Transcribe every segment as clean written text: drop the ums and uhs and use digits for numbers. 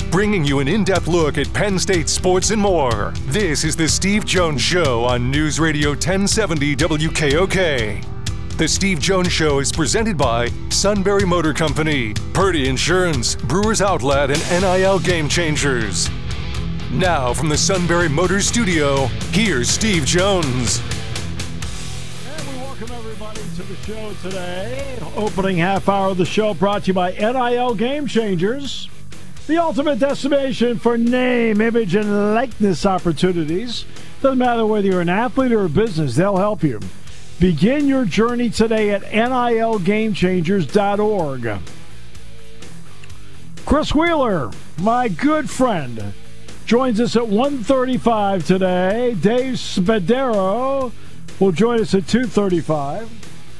bringing you an in-depth look at Penn State sports and more. This is the Steve Jones Show on News Radio 1070 WKOK. The Steve Jones Show is presented by Sunbury Motor Company, Purdy Insurance, Brewers Outlet, and NIL Game Changers. Now from the Sunbury Motors Studio, here's Steve Jones. And we welcome everybody to the show today. Opening half hour of the show brought to you by NIL Game Changers, the ultimate destination for name, image, and likeness opportunities. Doesn't matter whether you're an athlete or a business, they'll help you. Begin your journey today at nilgamechangers.org. Chris Wheeler, my good friend, joins us at 1:35 today. Dave Spadaro will join us at 2:35.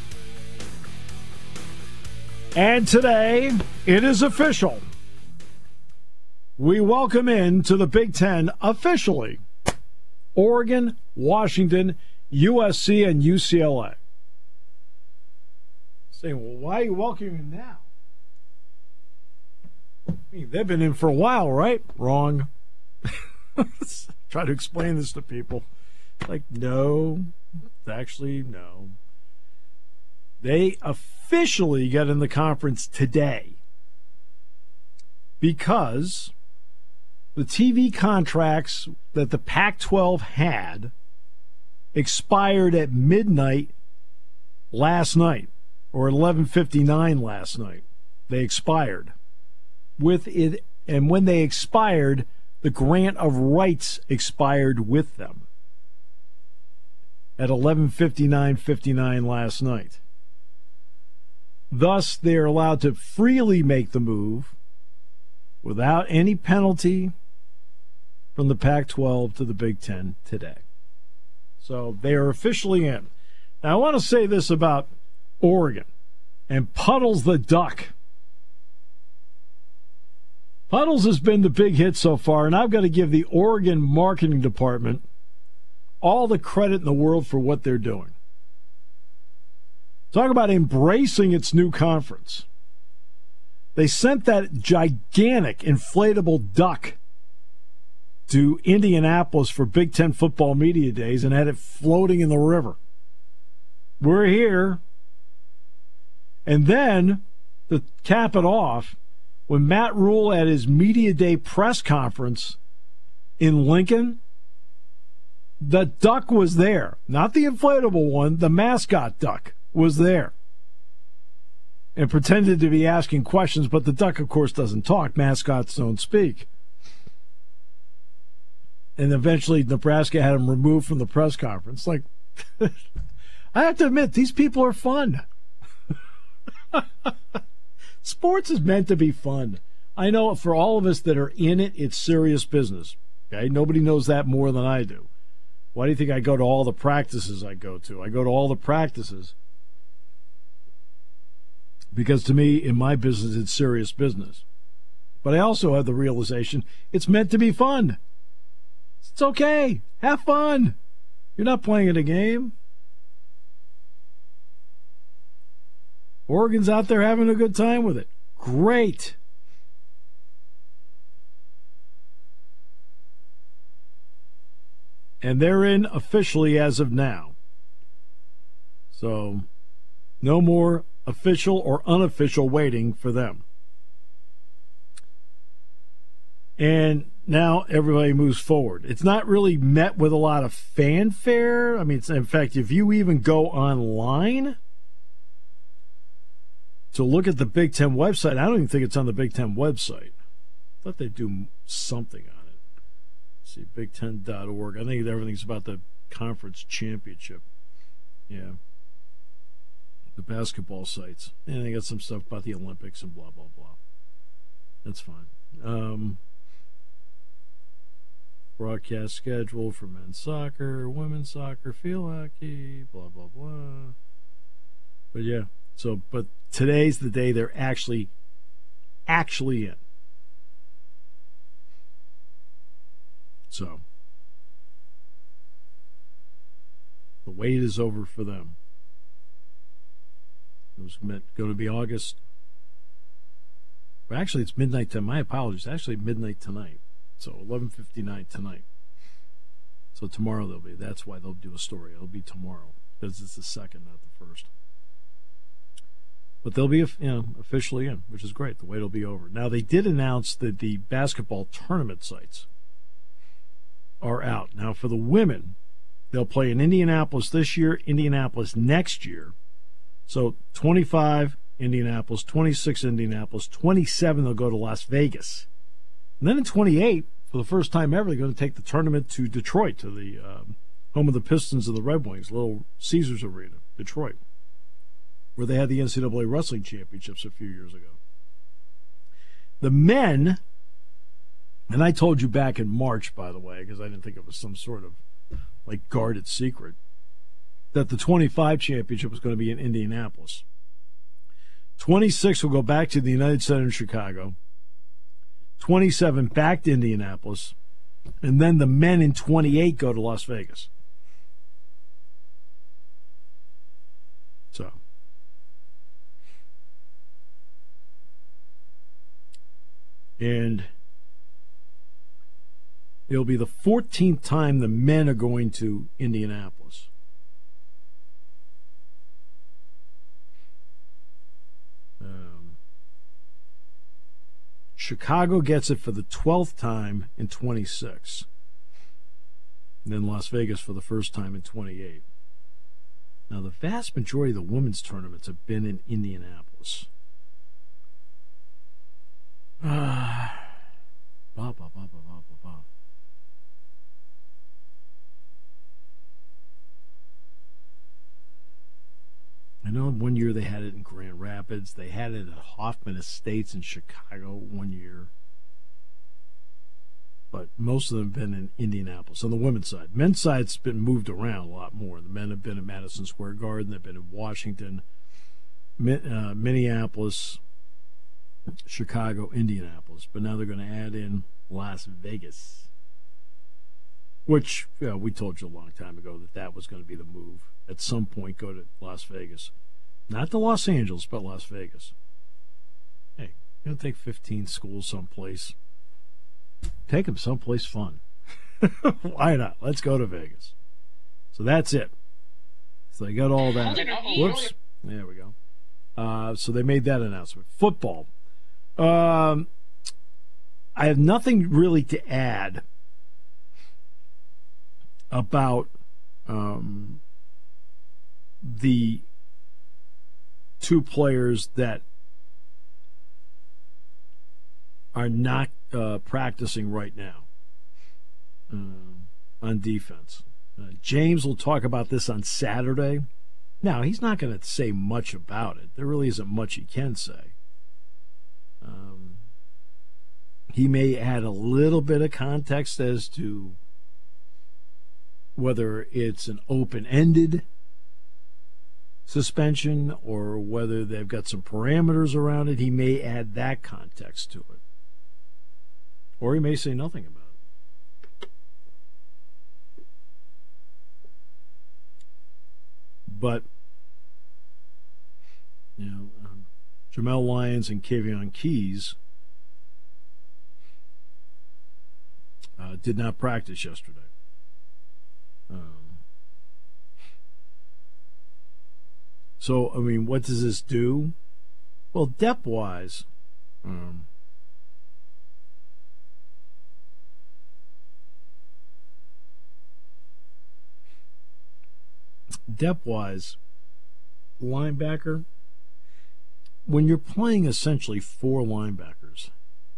And today, it is official. We welcome in to the Big Ten officially Oregon, Washington, USC, and UCLA. Saying, well, why are you welcoming them now? I mean, they've been in for a while, right? Wrong. Try to explain this to people. Like, no. Actually, no. They officially get in the conference today because the TV contracts that the Pac-12 had expired at midnight last night, or 11:59 last night. They expired. With it, and when they expired, the grant of rights expired with them at 11:59 last night. Thus, they are allowed to freely make the move without any penalty from the Pac-12 to the Big Ten today. So they are officially in. Now, I want to say this about Oregon and Puddles the Duck. Puddles has been the big hit so far, and I've got to give the Oregon marketing department all the credit in the world for what they're doing. Talk about embracing its new conference. They sent that gigantic inflatable duck to Indianapolis for Big Ten football media days and had it floating in the river. We're here. And then, to cap it off, when Matt Rule at his media day press conference in Lincoln, the duck was there. Not the inflatable one, the mascot duck was there. And pretended to be asking questions, but the duck, of course, doesn't talk. Mascots don't speak. And eventually Nebraska had him removed from the press conference. Like, I have to admit, these people are fun. Sports is meant to be fun. I know for all of us that are in it, it's serious business. Okay? Nobody knows that more than I do. Why do you think I go to all the practices I go to? I go to all the practices because to me, in my business, it's serious business. But I also have the realization it's meant to be fun. It's okay. Have fun. You're not playing a game. Oregon's out there having a good time with it. Great. And they're in officially as of now. So, no more official or unofficial waiting for them. And now everybody moves forward. It's not really met with a lot of fanfare. I mean, in fact, if you even go online to look at the Big Ten website, I don't even think it's on the Big Ten website. I thought they'd do something on it. Let's see, big10.org. I think everything's about the conference championship. Yeah. The basketball sites. And they got some stuff about the Olympics and blah, blah, blah. That's fine. Broadcast schedule for men's soccer, women's soccer, field hockey, blah, blah, blah. But yeah, so, but today's the day they're actually in. So, the wait is over for them. It was going to be August But actually, it's midnight tonight. My apologies. Actually, midnight tonight. So 11:59 tonight. So tomorrow they'll be. That's why they'll do a story. It'll be tomorrow because it's the second, not the first. But they'll be, officially in, which is great. The wait will be over. Now, they did announce that the basketball tournament sites are out. Now, for the women, they'll play in Indianapolis this year, Indianapolis next year. So 25, Indianapolis, 26, Indianapolis, 27, they'll go to Las Vegas. And then in 28, for the first time ever, they're going to take the tournament to Detroit, to the home of the Pistons of the Red Wings, Little Caesars Arena, Detroit, where they had the NCAA Wrestling Championships a few years ago. The men, and I told you back in March, by the way, because I didn't think it was some sort of guarded secret, that the 25 championship was going to be in Indianapolis. 26 will go back to the United Center in Chicago. 27 back to Indianapolis. And then the men in 28 go to Las Vegas. So. And it'll be the 14th time the men are going to Indianapolis. Chicago gets it for the 12th time in 26. And then Las Vegas for the first time in 28. Now, the vast majority of the women's tournaments have been in Indianapolis. I know one year they had it in Grand Rapids. They had it at Hoffman Estates in Chicago one year. But most of them have been in Indianapolis on the women's side. Men's side's been moved around a lot more. The men have been in Madison Square Garden. They've been in Washington, Minneapolis, Chicago, Indianapolis. But now they're going to add in Las Vegas, which we told you a long time ago that was going to be the move. At some point, go to Las Vegas. Not to Los Angeles, but Las Vegas. Hey, you're going to take 15 schools someplace. Take them someplace fun. Why not? Let's go to Vegas. So that's it. So they got all that. Whoops. There we go. So they made that announcement. Football. I have nothing really to add about the two players that are not practicing right now on defense. James will talk about this on Saturday. Now, he's not going to say much about it. There really isn't much he can say. He may add a little bit of context as to whether it's an open-ended suspension or whether they've got some parameters around it. He may add that context to it. Or he may say nothing about it. But, Jamel Lyons and Kavion Keys did not practice yesterday. So, what does this do? Well, depth-wise, linebacker, when you're playing essentially four linebackers,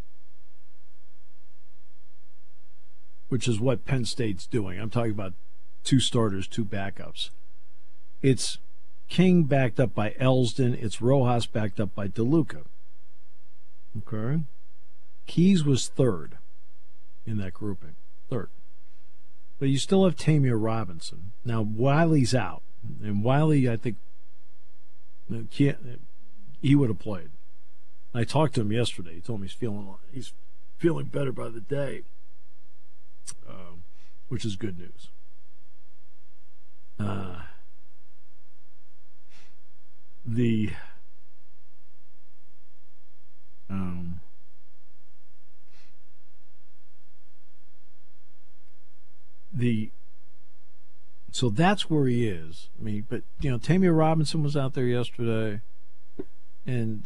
which is what Penn State's doing. I'm talking about two starters, two backups. It's King backed up by Elsdon. It's Rojas backed up by DeLuca. Okay? Keys was third in that grouping. Third. But you still have Tamir Robinson. Now, Wiley's out. And Wiley, I think, he would have played. I talked to him yesterday. He told me he's feeling better by the day, which is good news. So that's where he is. I mean, but Tamia Robinson was out there yesterday, and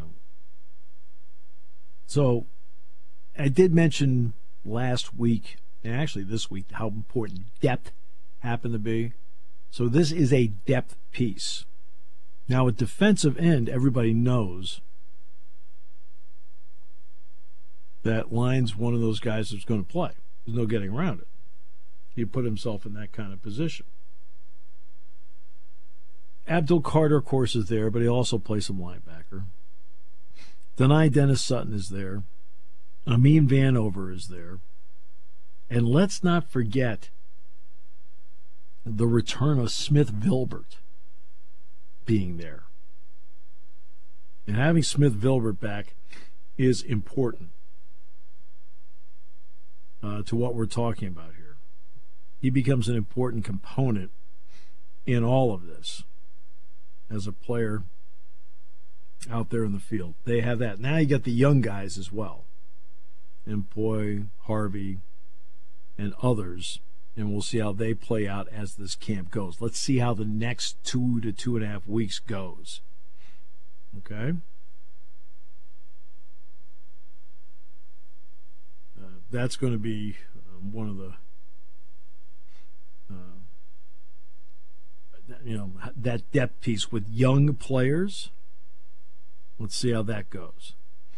so I did mention last week, and actually this week, how important depth happened to be. So this is a depth piece. Now, at defensive end, everybody knows that Lyon's one of those guys that's going to play. There's no getting around it. He put himself in that kind of position. Abdul Carter, of course, is there, but he also plays some linebacker. Denai Dennis Sutton is there. Amin Vanover is there. And let's not forget the return of Smith Vilbert being there. And having Smith Vilbert back is important to what we're talking about here. He becomes an important component in all of this as a player out there in the field. They have that. Now you got the young guys as well. Empoy, Harvey, and others. And we'll see how they play out as this camp goes. Let's see how the next 2 to 2.5 weeks goes. Okay? That's going to be one of the, that depth piece with young players. Let's see how that goes.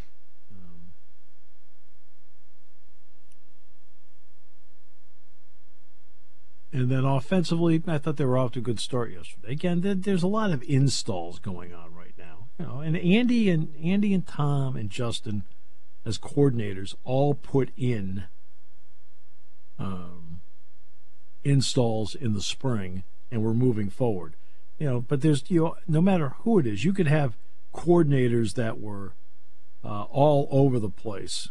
And then offensively, I thought they were off to a good start yesterday. Again, there's a lot of installs going on right now. And Andy and Tom and Justin as coordinators all put in installs in the spring, and we're moving forward. But there's no matter who it is, you could have coordinators that were all over the place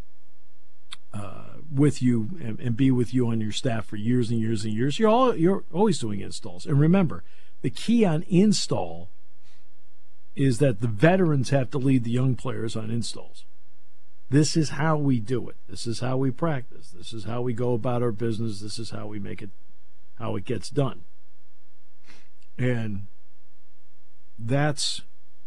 with you and be with you on your staff for years and years and years. You're always doing installs. And remember, the key on install is that the veterans have to lead the young players on installs. This is how we do it. This is how we practice. This is how we go about our business. This is how we make it, how it gets done. And that's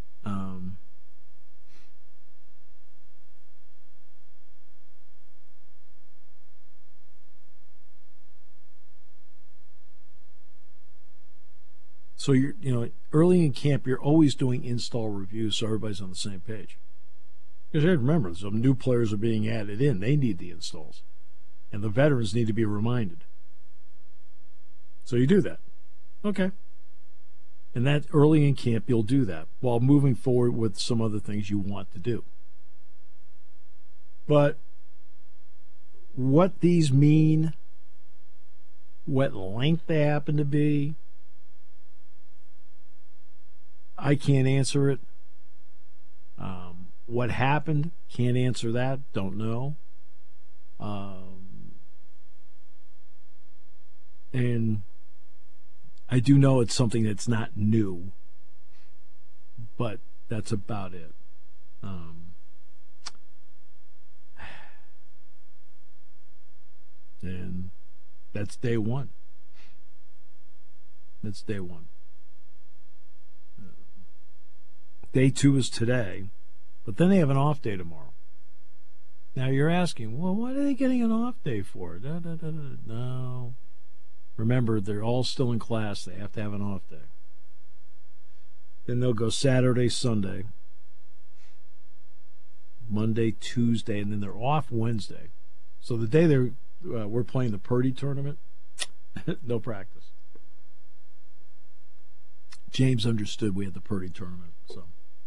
so early in camp, you're always doing install reviews so everybody's on the same page. Because remember, some new players are being added in. They need the installs. And the veterans need to be reminded. So you do that. Okay. And that early in camp, you'll do that while moving forward with some other things you want to do. But what these mean, what length they happen to be, I can't answer it. What happened, can't answer that, don't know. And I do know it's something that's not new, but that's about it. And that's day one. That's day one. Day two is today, but then they have an off day tomorrow. Now you're asking, well, what are they getting an off day for? No. Remember, they're all still in class. They have to have an off day. Then they'll go Saturday, Sunday, Monday, Tuesday, and then they're off Wednesday. So the day we're playing the Purdy tournament, no practice. James understood we had the Purdy tournament, so.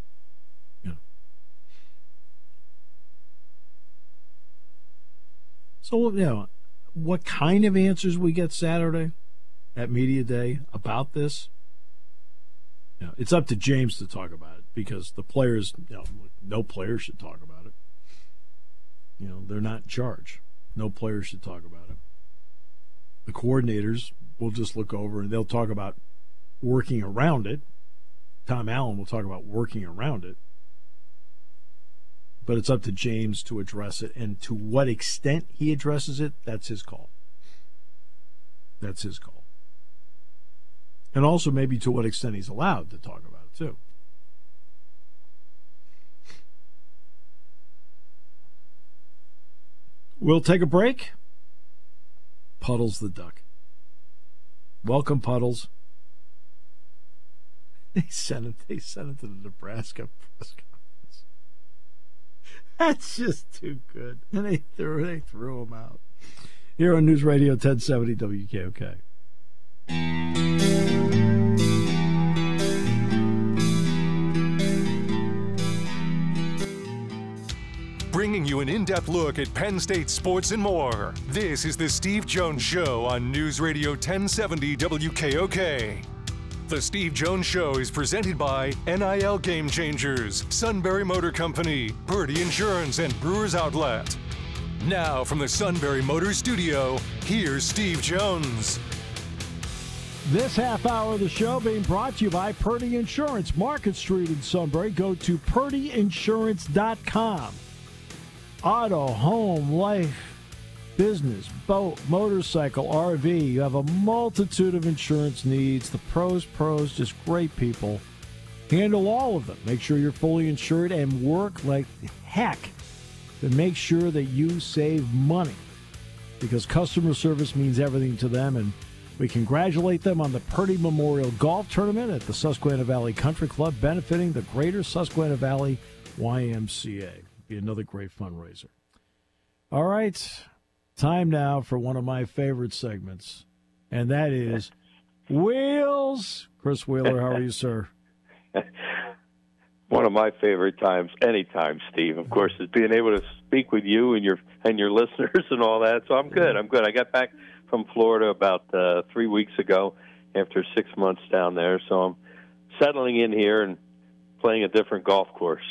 So, what kind of answers we get Saturday at Media Day about this? It's up to James to talk about it because the players, no player should talk about it. They're not in charge. No player should talk about it. The coordinators will just look over and they'll talk about working around it. Tom Allen will talk about working around it. But it's up to James to address it, and to what extent he addresses it, that's his call. That's his call. And also maybe to what extent he's allowed to talk about it, too. We'll take a break. Puddles the duck. Welcome, Puddles. They sent it to the Nebraska press conference. That's just too good. And they threw him out. Here on News Radio 1070 WKOK. Bringing you an in-depth look at Penn State sports and more. This is the Steve Jones Show on News Radio 1070 WKOK. The Steve Jones Show is presented by NIL Game Changers, Sunbury Motor Company, Purdy Insurance, and Brewers Outlet. Now from the Sunbury Motor Studio, here's Steve Jones. This half hour of the show being brought to you by Purdy Insurance, Market Street in Sunbury. Go to purdyinsurance.com. Auto, home, life, business, boat, motorcycle, RV. You have a multitude of insurance needs. The pros, just great people. Handle all of them. Make sure you're fully insured and work like heck to make sure that you save money, because customer service means everything to them. And we congratulate them on the Purdy Memorial Golf Tournament at the Susquehanna Valley Country Club, benefiting the Greater Susquehanna Valley YMCA. Be another great fundraiser. All right, time now for one of my favorite segments, and that is Wheels. Chris Wheeler, how are you, sir? One of my favorite times, anytime, Steve, of course, is being able to speak with you and your listeners and all that. So I'm good. I got back from Florida about 3 weeks ago after 6 months down there. So I'm settling in here and playing a different golf course.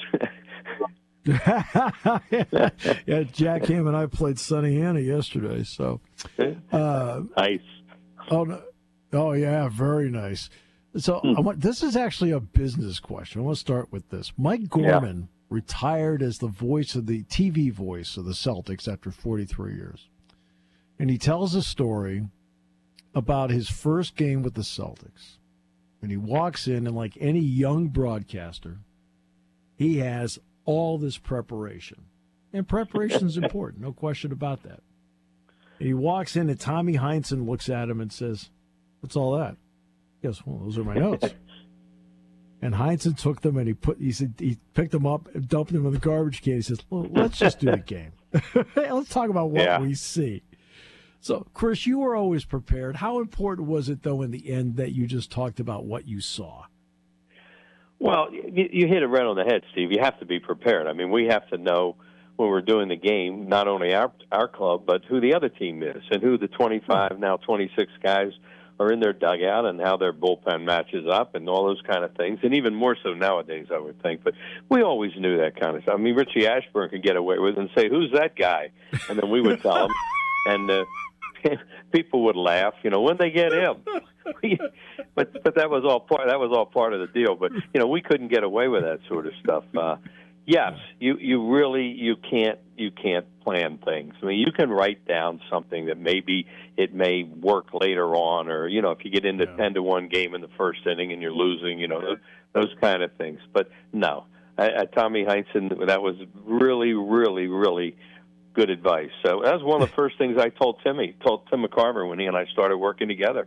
Yeah, Jack Ham and I played Sunny Anna yesterday. So nice. Oh yeah, very nice. So this is actually a business question. I want to start with this. Mike Gorman retired as the TV voice of the Celtics after 43 years. And he tells a story about his first game with the Celtics. And he walks in, and like any young broadcaster, he has all this preparation. And preparation is important, no question about that. And he walks in, and Tommy Heinsohn looks at him and says, "What's all that?" He goes, "Well, those are my notes." And Heinsohn took them, and he picked them up and dumped them in the garbage can. He says, "Well, let's just do the game. Let's talk about what we see." So, Chris, you were always prepared. How important was it, though, in the end that you just talked about what you saw? Well, you hit it right on the head, Steve. You have to be prepared. I mean, we have to know when we're doing the game, not only our club, but who the other team is and who the 25, now 26 guys are in their dugout and how their bullpen matches up and all those kind of things, and even more so nowadays, I would think. But we always knew that kind of stuff. I mean, Richie Ashburn could get away with it and say, "Who's that guy?" And then we would tell him, and people would laugh, when they get him. but that was all part of the deal. But we couldn't get away with that sort of stuff. Yes, you can't plan things. I mean, you can write down something that maybe it may work later on, or if you get into 10-1 game in the first inning and you're losing, those kind of things. But no, Tommy Heinsohn, that was really, really, really good advice. So that was one of the first things I told Tim McCarver when he and I started working together.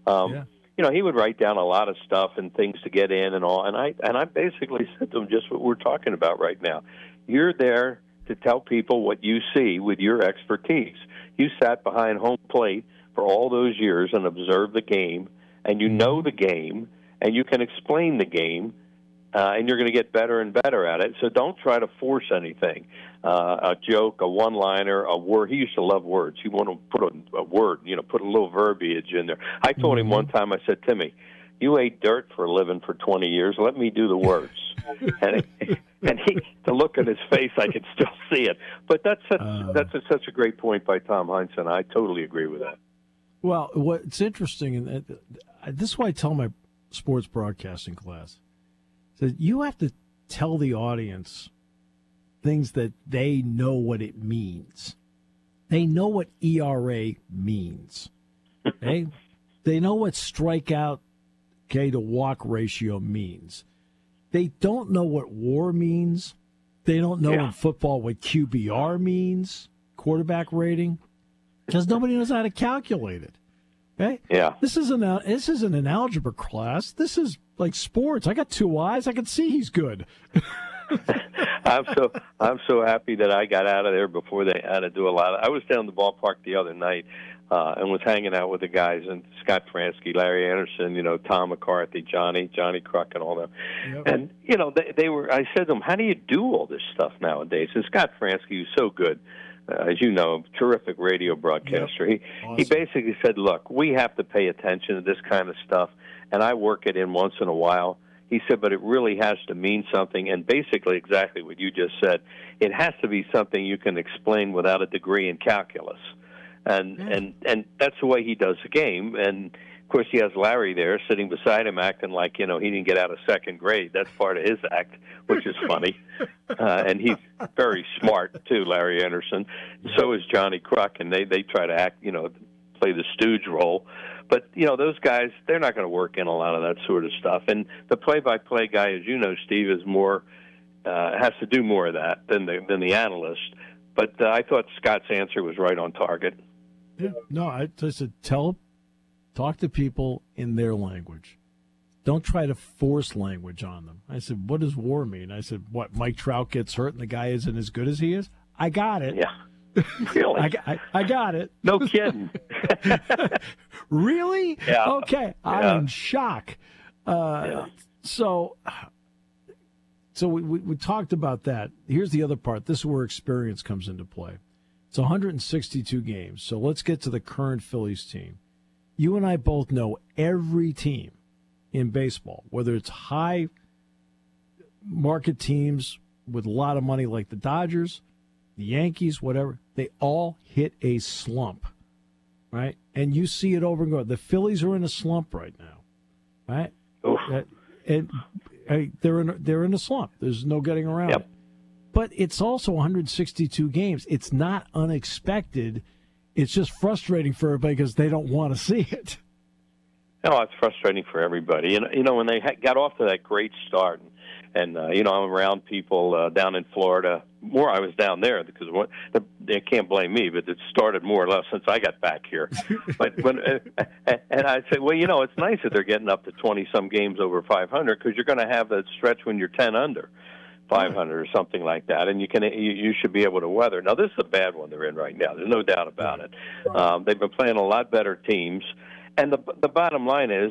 He would write down a lot of stuff and things to get in and all. And I basically said to him just what we're talking about right now. You're there to tell people what you see with your expertise. You sat behind home plate for all those years and observed the game, and you know the game, and you can explain the game, and you're going to get better and better at it. So don't try to force anything. A joke, a one-liner, a word. He used to love words. He wanted to put a word, put a little verbiage in there. I told him one time, I said, "Timmy, you ate dirt for a living for 20 years. Let me do the words." and the look on his face, I can still see it. But that's such a great point by Tom Heinsohn. I totally agree with that. Well, what's interesting, and this is why I tell my sports broadcasting class, that you have to tell the audience things that they know what it means. They know what ERA means. Okay? They know what strikeout to walk ratio means. They don't know what WAR means. They don't know in football what QBR means, quarterback rating, because nobody knows how to calculate it. Okay? Yeah. This isn't an algebra class. This is like sports. I got two eyes. I can see he's good. I'm so happy that I got out of there before they had to do a lot. I was down the ballpark the other night and was hanging out with the guys, and Scott Fransky, Larry Anderson, Tom McCarthy, Johnny Kruk, and all them. Yep. And they were. I said to them, "How do you do all this stuff nowadays?" And Scott Fransky was so good. As you know, terrific radio broadcaster. Yep. He basically said, "Look, we have to pay attention to this kind of stuff, and I work it in once in a while." He said, but it really has to mean something, and basically exactly what you just said. It has to be something you can explain without a degree in calculus. And that's the way he does the game. And, of course, he has Larry there sitting beside him acting like, he didn't get out of second grade. That's part of his act, which is funny. And he's very smart, too, Larry Anderson. So is Johnny Kruk, and they try to act, play the stooge role. But, those guys, they're not going to work in a lot of that sort of stuff. And the play-by-play guy, as you know, Steve, is more has to do more of that than the analyst. But I thought Scott's answer was right on target. Yeah. No, I just said talk to people in their language. Don't try to force language on them. I said, what does WAR mean? I said, what, Mike Trout gets hurt and the guy isn't as good as he is? I got it. Yeah. Really? I got it. No kidding. Really? Yeah. Okay. I'm in shock. So we talked about that. Here's the other part. This is where experience comes into play. It's 162 games. So let's get to the current Phillies team. You and I both know every team in baseball, whether it's high market teams with a lot of money like the Dodgers, the Yankees, whatever, they all hit a slump, right? And you see it over and over. The Phillies are in a slump right now, right? And they're in a slump. There's no getting around it. But it's also 162 games. It's not unexpected. It's just frustrating for everybody because they don't want to see it. No, it's frustrating for everybody. When they got off to that great start, and I'm around people down in Florida. More, I was down there because they can't blame me, but it started more or less since I got back here. But and I said, well, it's nice that they're getting up to 20-some games over 500 because you're going to have that stretch when you're 10 under 500 or something like that, and you should be able to weather. Now, this is a bad one they're in right now. There's no doubt about it. They've been playing a lot better teams. And the bottom line is,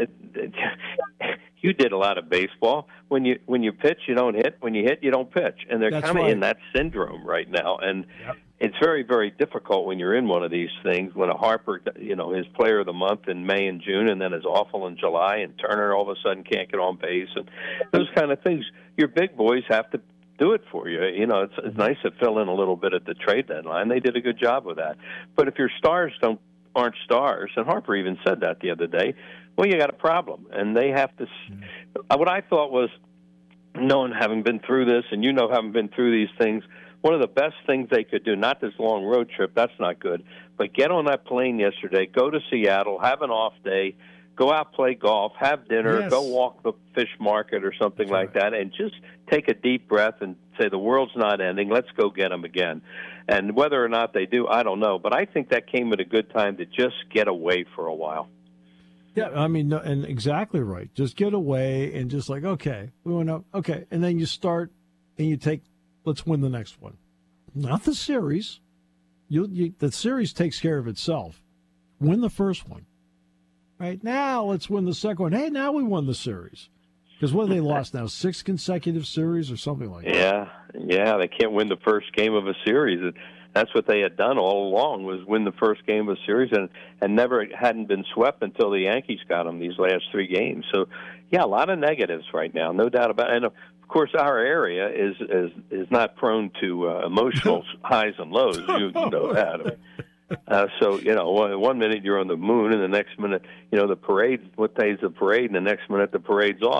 you did a lot of baseball. When you pitch, you don't hit. When you hit, you don't pitch. And they're kind of in that syndrome right now. And it's very, very difficult when you're in one of these things. When a Harper, his player of the month in May and June, and then is awful in July, and Turner all of a sudden can't get on base, and those kind of things. Your big boys have to do it for you. It's nice to fill in a little bit at the trade deadline. They did a good job with that. But if your stars aren't stars, and Harper even said that the other day, well, you got a problem. And they have to what I thought was, having been through this, and having been through these things, one of the best things they could do, not this long road trip, that's not good, but get on that plane yesterday, go to Seattle, have an off day, go out, play golf, have dinner, go walk the fish market or something like that, and just take a deep breath and say the world's not ending, let's go get them again. And whether or not they do, I don't know. But I think that came at a good time to just get away for a while. Yeah, I mean, and exactly right. Just get away and just like, okay, we went up, okay. And then you start and you take, let's win the next one. Not the series. The series takes care of itself. Win the first one. Right now, let's win the second one. Hey, now we won the series. Because what have they lost now? 6 consecutive series or something like that? Yeah, they can't win the first game of a series. That's what they had done all along, was win the first game of a series, and never hadn't been swept until the Yankees got them these last 3 games. So, a lot of negatives right now, no doubt about it. And, of course, our area is not prone to emotional highs and lows. You know that. So, 1 minute you're on the moon, and the next minute, the parade, what day is the parade, and the next minute the parade's off.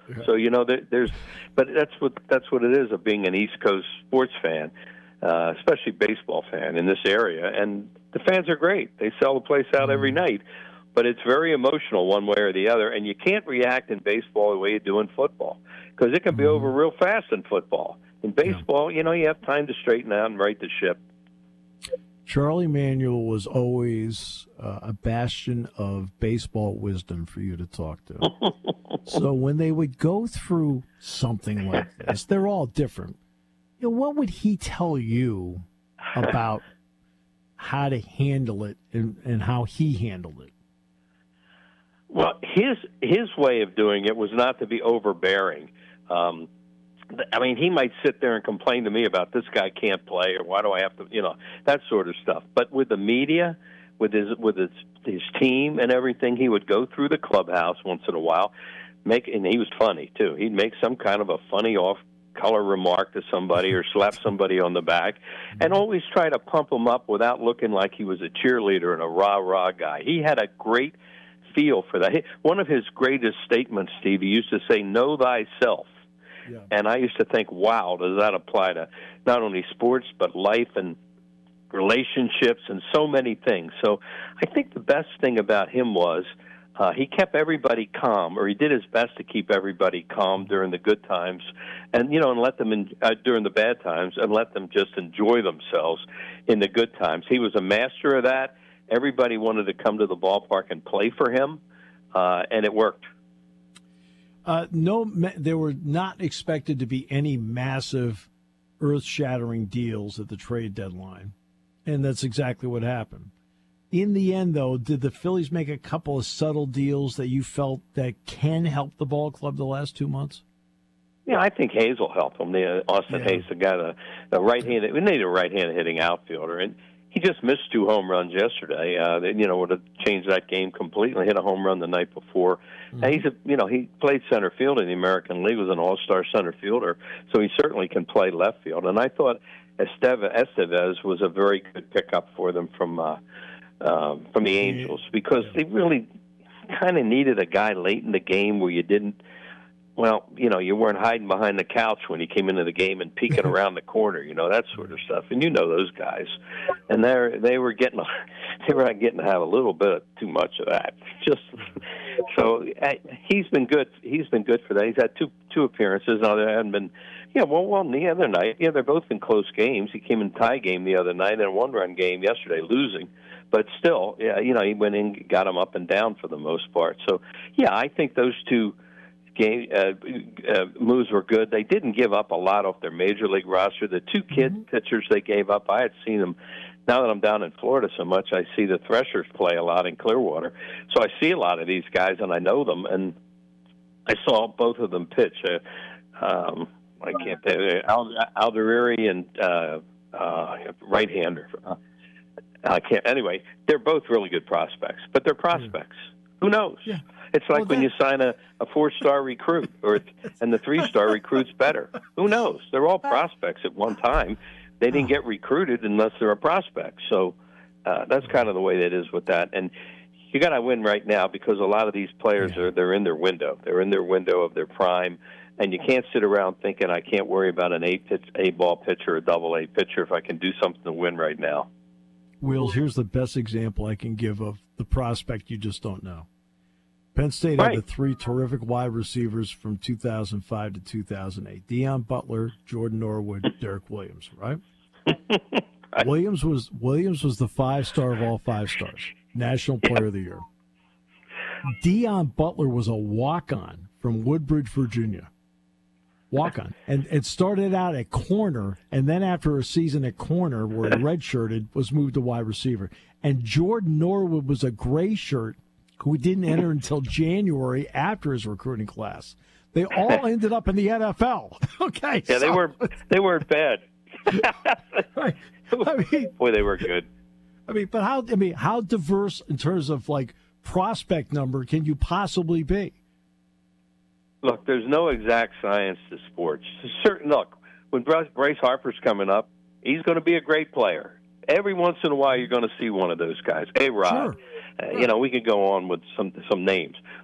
Yeah. So but that's what it is of being an East Coast sports fan, especially baseball fan in this area. And the fans are great; they sell the place out every night. But it's very emotional one way or the other, and you can't react in baseball the way you do in football because it can be over real fast in football. In baseball, you have time to straighten out and right the ship. Charlie Manuel was always a bastion of baseball wisdom for you to talk to. So when they would go through something like this, they're all different. What would he tell you about how to handle it and how he handled it? Well, his way of doing it was not to be overbearing. He might sit there and complain to me about this guy can't play or why do I have to, that sort of stuff. But with the media, with his team and everything, he would go through the clubhouse once in a while, and he was funny too. He'd make some kind of a funny off-color remark to somebody or slap somebody on the back, and always try to pump him up without looking like he was a cheerleader and a rah-rah guy. He had a great feel for that. One of his greatest statements, Steve, he used to say, "Know thyself." Yeah. And I used to think, wow, does that apply to not only sports but life and relationships and so many things. So I think the best thing about him was he kept everybody calm, or he did his best to keep everybody calm during the good times, and and let them during the bad times, and let them just enjoy themselves in the good times. He was a master of that. Everybody wanted to come to the ballpark and play for him, and it worked. There were not expected to be any massive, earth-shattering deals at the trade deadline, and that's exactly what happened. In the end, though, did the Phillies make a couple of subtle deals that you felt that can help the ball club the last 2 months? Yeah, I think Hayes will help them. Austin Hayes, the guy, the right-handed. We need a right-handed hitting outfielder, and he just missed 2 home runs yesterday. Would have changed that game completely. Hit a home run the night before. Mm-hmm. And he played center field in the American League. Was an all-star center fielder, so he certainly can play left field. And I thought Estevez was a very good pickup for them from the Angels because they really kind of needed a guy late in the game where you didn't. Well, you weren't hiding behind the couch when you came into the game and peeking around the corner, that sort of stuff. And those guys, and they were getting to have a little bit too much of that. So he's been good. He's been good for that. He's had two appearances. Now there hadn't been, well, the other night, they're both in close games. He came in tie game the other night and a 1-run game yesterday, losing. But still, he went in, got him up and down for the most part. So I think those two moves were good. They didn't give up a lot off their major league roster. The 2 kid pitchers they gave up, I had seen them. Now that I'm down in Florida so much, I see the Threshers play a lot in Clearwater. So I see a lot of these guys, and I know them. And I saw both of them pitch. I can't tell you, Alderweireld and right-hander. I can't. Anyway, they're both really good prospects, but they're prospects. Who knows? Yeah. It's like when you sign a 4-star recruit, and the 3-star recruit's better. Who knows? They're all prospects at one time. They didn't get recruited unless they're a prospect. So that's kind of the way that is with that. And you got to win right now because a lot of these players they're in their window. They're in their window of their prime, and you can't sit around thinking I can't worry about an A-ball pitcher or a double-A pitcher if I can do something to win right now. Wheels, here's the best example I can give of the prospect you just don't know. Penn State had the 3 terrific wide receivers from 2005 to 2008. Deion Butler, Jordan Norwood, Derek Williams, right? Williams was the 5-star of all 5-stars, National Player of the Year. Deion Butler was a walk-on from Woodbridge, Virginia. Walk-on. And it started out at corner, and then after a season at corner where he redshirted, was moved to wide receiver. And Jordan Norwood was a gray shirt who didn't enter until January after his recruiting class. They all ended up in the NFL. Okay. Yeah, they weren't bad. Right. Boy, they were good. But how diverse in terms of prospect number can you possibly be? Look, there's no exact science to sports. Look, when Bryce Harper's coming up, he's going to be a great player. Every once in a while, you're going to see one of those guys. A-Rod. Sure. We could go on with some names. But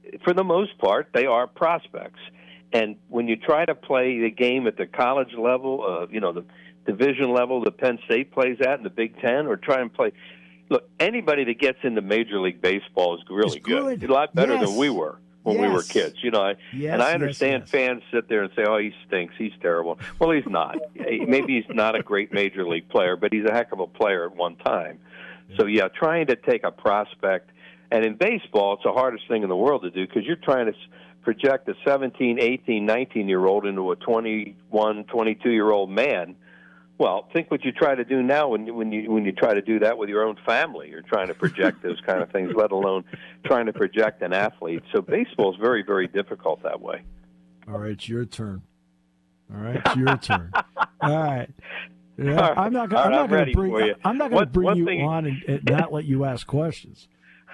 for the most part, they are prospects. And when you try to play the game at the college level, the division level that Penn State plays at in the Big Ten, or try and play, look, anybody that gets into Major League Baseball is really good. A lot better than we were when we were kids. And I understand fans sit there and say, "Oh, he stinks. He's terrible." Well, he's not. Maybe he's not a great Major League player, but he's a heck of a player at one time. So, trying to take a prospect, and in baseball, it's the hardest thing in the world to do because you're trying to project a 17, 18, 19-year-old into a 21, 22-year-old man. Well, think what you try to do now when you try to do that with your own family. You're trying to project those kind of things, let alone trying to project an athlete. So baseball is very, very difficult that way. All right, it's your turn. All right. Yeah, I'm not going to bring you on and not let you ask questions.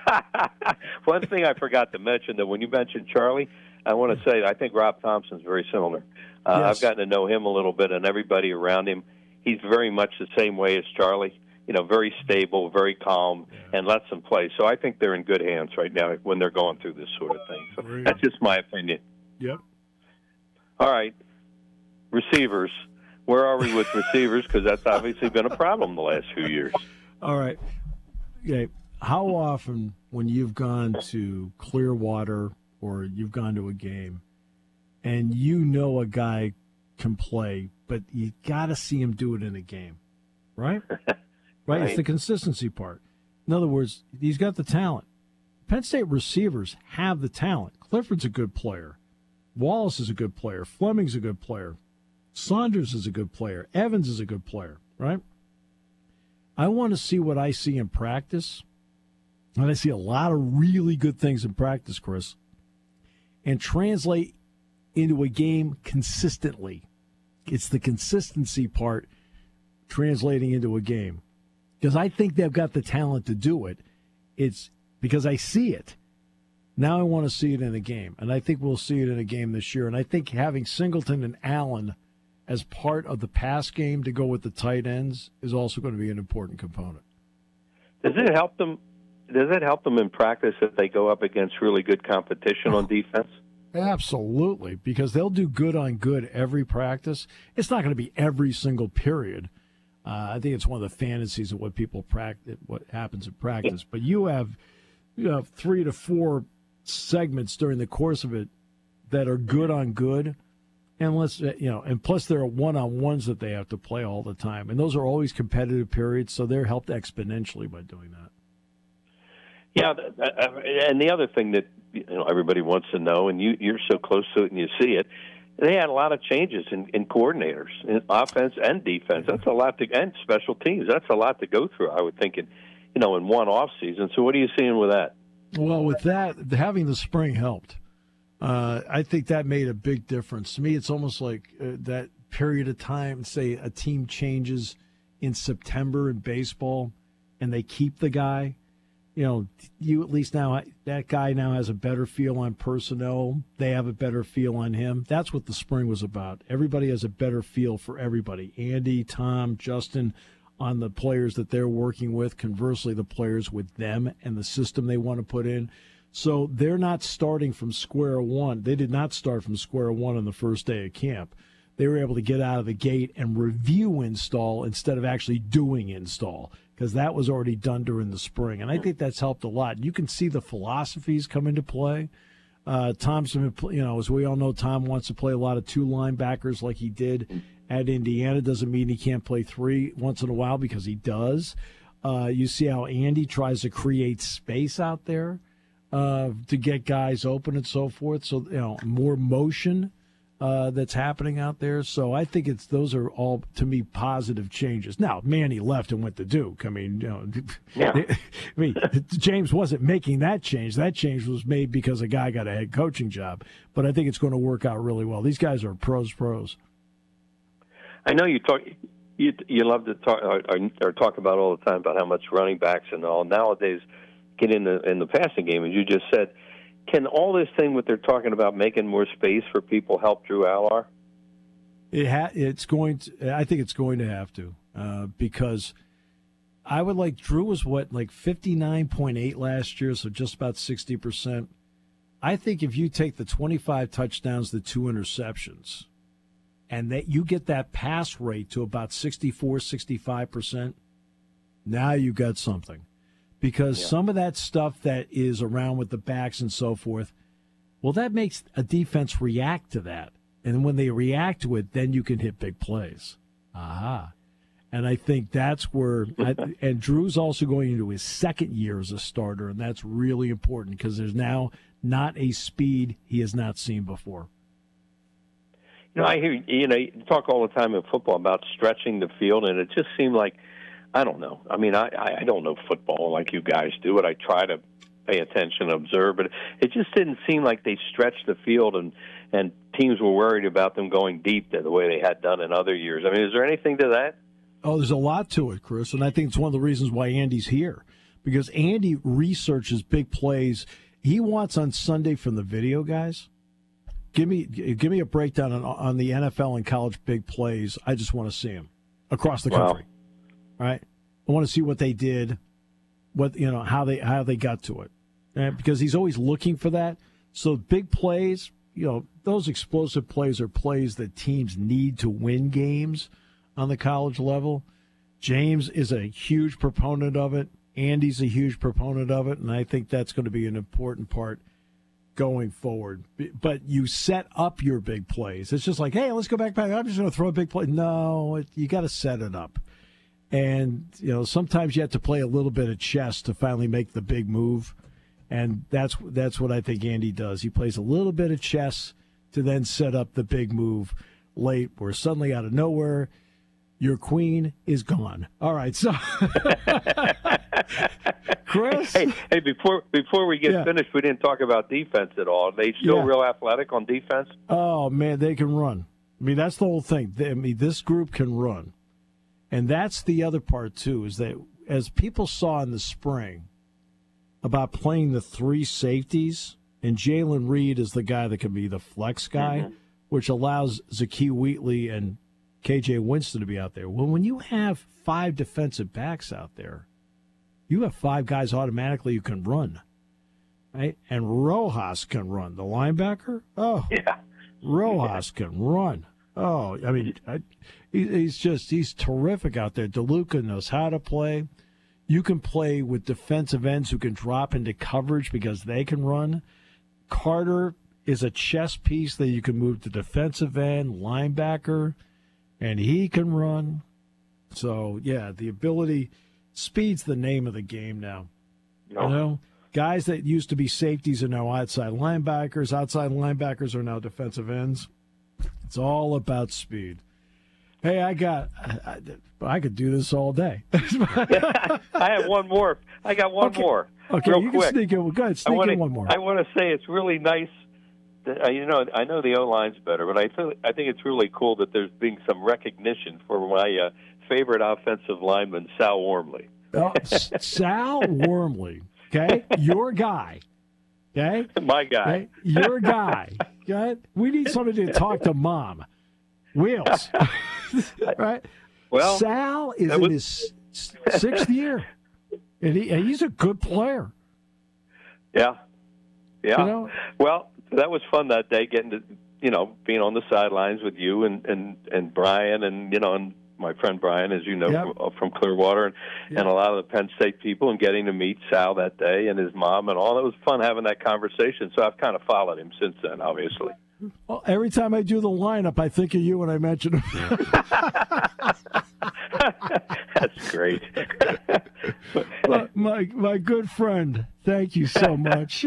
One thing I forgot to mention, that when you mentioned Charlie, I want to say I think Rob Thompson's very similar. Yes. I've gotten to know him a little bit, and everybody around him. He's very much the same way as Charlie, very stable, very calm, and lets them play. So I think they're in good hands right now when they're going through this sort of thing. So that's just my opinion. Yep. All right. Receivers. Where are we with receivers? Because that's obviously been a problem the last few years. All right. Okay. How often when you've gone to Clearwater or you've gone to a game and a guy can play, but you got to see him do it in a game, right? Right? It's the consistency part. In other words, he's got the talent. Penn State receivers have the talent. Clifford's a good player. Wallace is a good player. Fleming's a good player. Saunders is a good player. Evans is a good player, right? I want to see what I see in practice. And I see a lot of really good things in practice, Chris, and translate into a game consistently. It's the consistency part translating into a game. Because I think they've got the talent to do it. It's because I see it. Now I want to see it in a game. And I think we'll see it in a game this year. And I think having Singleton and Allen as part of the pass game to go with the tight ends is also going to be an important component. Does it help them in practice if they go up against really good competition on defense? Absolutely, because they'll do good on good every practice. It's not going to be every single period. I think it's one of the fantasies of what people practice, what happens in practice. But you have 3 to 4 segments during the course of it that are good on good, and plus there are one-on-ones that they have to play all the time, and those are always competitive periods. So they're helped exponentially by doing that. Yeah, and the other thing that everybody wants to know, and you're so close to it and you see it, they had a lot of changes in coordinators, in offense and defense. That's a lot and special teams. That's a lot to go through, I would think, in one off season. So what are you seeing with that? Well, with that, having the spring helped. I think that made a big difference. To me, it's almost like that period of time, say a team changes in September in baseball, and they keep the guy. You at least now, that guy now has a better feel on personnel. They have a better feel on him. That's what the spring was about. Everybody has a better feel for everybody. Andy, Tom, Justin, on the players that they're working with. Conversely, the players with them and the system they want to put in. So they're not starting from square one. They did not start from square one on the first day of camp. They were able to get out of the gate and review install instead of actually doing install, because that was already done during the spring. And I think that's helped a lot. You can see the philosophies come into play. Tom's, as we all know, Tom wants to play a lot of 2 linebackers like he did at Indiana. Doesn't mean he can't play 3 once in a while, because he does. You see how Andy tries to create space out there to get guys open and so forth. So, more motion that's happening out there. So I think those are all, to me, positive changes. Now, Manny left and went to Duke. I mean, James wasn't making that change. That change was made because a guy got a head coaching job. But I think it's going to work out really well. These guys are pros. I know you love to talk about all the time about how much running backs and all nowadays get in the passing game, as you just said. Can all this thing what they're talking about making more space for people help Drew Allar? It's going to. I think it's going to have to because I would Drew was 59.8 last year, so just about 60%. I think if you take the 25 touchdowns, the 2 interceptions, and that you get that pass rate to about 64, 65%, now you got something. Because some of that stuff that is around with the backs and so forth, well, that makes a defense react to that. And when they react to it, then you can hit big plays. Aha. And I think that's where and Drew's also going into his second year as a starter, and that's really important because there's now not a speed he has not seen before. I hear you talk all the time in football about stretching the field, and it just seemed like, I don't know. I mean, I don't know football like you guys do, but I try to pay attention and observe. But it just didn't seem like they stretched the field, and teams were worried about them going deep the way they had done in other years. I mean, is there anything to that? Oh, there's a lot to it, Chris, and I think it's one of the reasons why Andy's here, because Andy researches big plays. He wants on Sunday from the video guys. Give me a breakdown on the NFL and college big plays. I just want to see them across the country. Wow. Right? I want to see what they did, how they got to it, because he's always looking for that. So big plays, those explosive plays are plays that teams need to win games on the college level. James is a huge proponent of it. Andy's a huge proponent of it, and I think that's going to be an important part going forward. But you set up your big plays. It's just like, hey, let's go back. I'm just going to throw a big play. No, you got to set it up. And, sometimes you have to play a little bit of chess to finally make the big move. And that's what I think Andy does. He plays a little bit of chess to then set up the big move late, where suddenly out of nowhere, your queen is gone. All right, so Chris. Hey, before we get finished, we didn't talk about defense at all. Are they still real athletic on defense? Oh man, they can run. I mean, that's the whole thing. This group can run. And that's the other part, too, is that as people saw in the spring about playing the 3 safeties, and Jalen Reed is the guy that can be the flex guy, which allows Zakee Wheatley and KJ Winston to be out there. Well, when you have 5 defensive backs out there, you have 5 guys automatically who can run, right? And Rojas can run. The linebacker? Oh, yeah. Rojas can run. Oh, I mean, he's terrific out there. DeLuca knows how to play. You can play with defensive ends who can drop into coverage because they can run. Carter is a chess piece that you can move to defensive end, linebacker, and he can run. So, yeah, the ability, speed's the name of the game now. No. Guys that used to be safeties are now outside linebackers. Outside linebackers are now defensive ends. It's all about speed. Hey, I could do this all day. I have one more. I got one more. Okay, real you quick. Can sneak in. Go ahead, sneak in one more. I want to say it's really nice. I know the O-line's better, but I think it's really cool that there's being some recognition for my favorite offensive lineman, Sal Wormley. Sal Wormley, okay? Your guy. Okay? My guy. Okay? Your guy. Okay? We need somebody to talk to Mom. Wheels. Right? Well, Sal is in his 6th year, and he's a good player. Yeah. Well, that was fun that day, getting to, being on the sidelines with you and Brian and my friend Brian, as you know, from Clearwater, and a lot of the Penn State people, and getting to meet Sal that day and his mom and all. It was fun having that conversation. So I've kind of followed him since then, obviously. Well, every time I do the lineup, I think of you when I mention him. That's great. my good friend, thank you so much.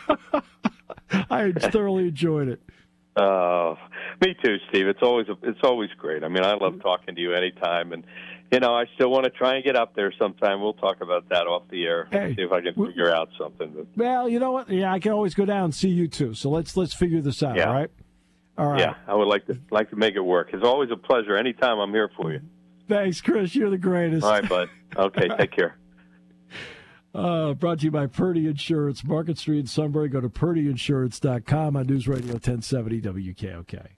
I thoroughly enjoyed it. Me too, Steve. It's always great. I mean, I love talking to you anytime, and I still want to try and get up there sometime. We'll talk about that off the air. Hey, see if I can figure out something. Well, you know what? Yeah, I can always go down and see you too. So let's figure this out. Yeah. All right. All right. Yeah, I would like to make it work. It's always a pleasure. Anytime, I'm here for you. Thanks, Chris. You're the greatest. All right, bud. Okay, take care. Brought to you by Purdy Insurance, Market Street in Sunbury. Go to purdyinsurance.com on News Radio 1070 WKOK.